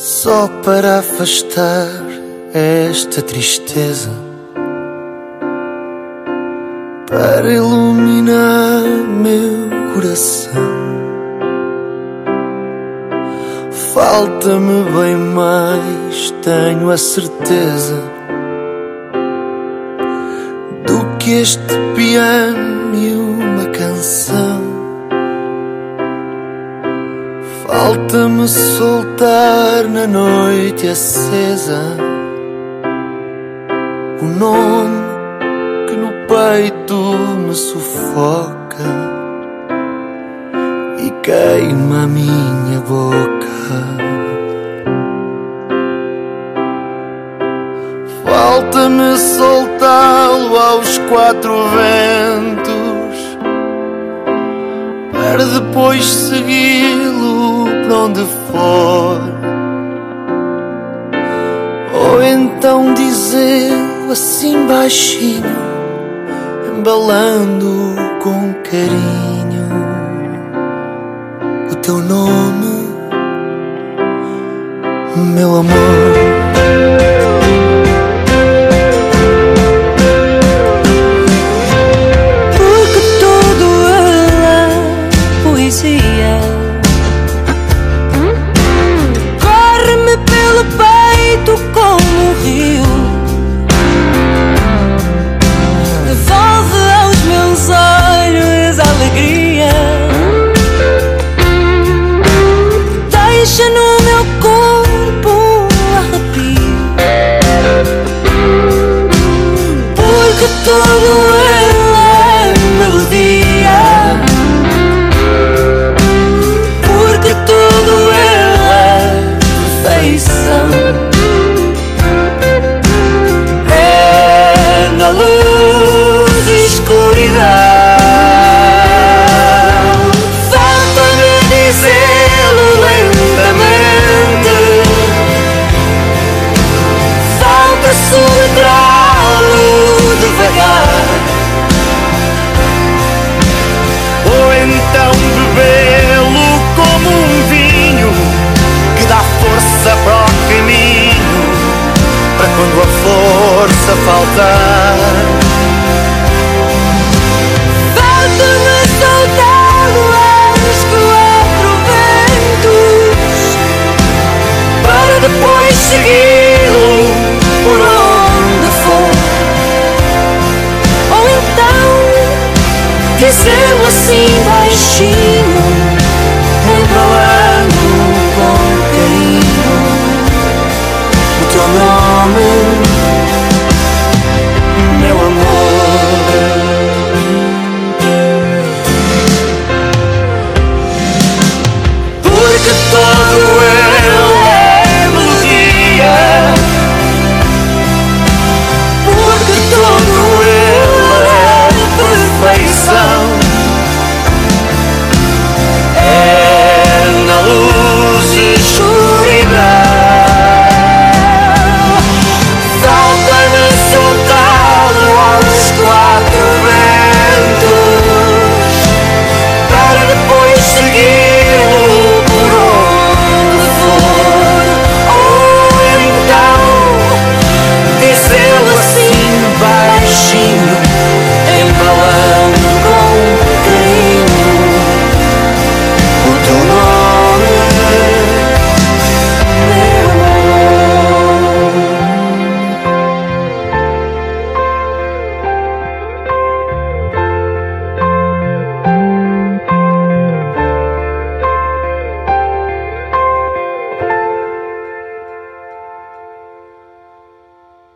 só para afastar esta tristeza, para iluminar meu coração. Falta-me bem mais, tenho a certeza, do que este piano e uma canção. Falta-me soltar na noite acesa o nome que no peito me sufoca e queima a minha boca. Falta-me soltá-lo aos quatro ventos, para depois segui-lo para onde for, ou então dizê-lo assim baixinho, embalando com carinho o teu nome, meu amor. Corre-me pelo peito como um rio, devolve aos meus olhos a alegria, deixa no meu corpo um arrepio, porque tudo é melodia, porque tudo é perfeição. É na luz e escuridão. Falta-me dizê-lo lentamente, falta soletrá-lo devagar, ou então bebê-lo como um vinho que dá força para o caminho, para quando a força faltar. Falta-me soltá-lo aos quatro ventos, para depois segui-lo por onde for, ou então dizê-lo assim baixinho,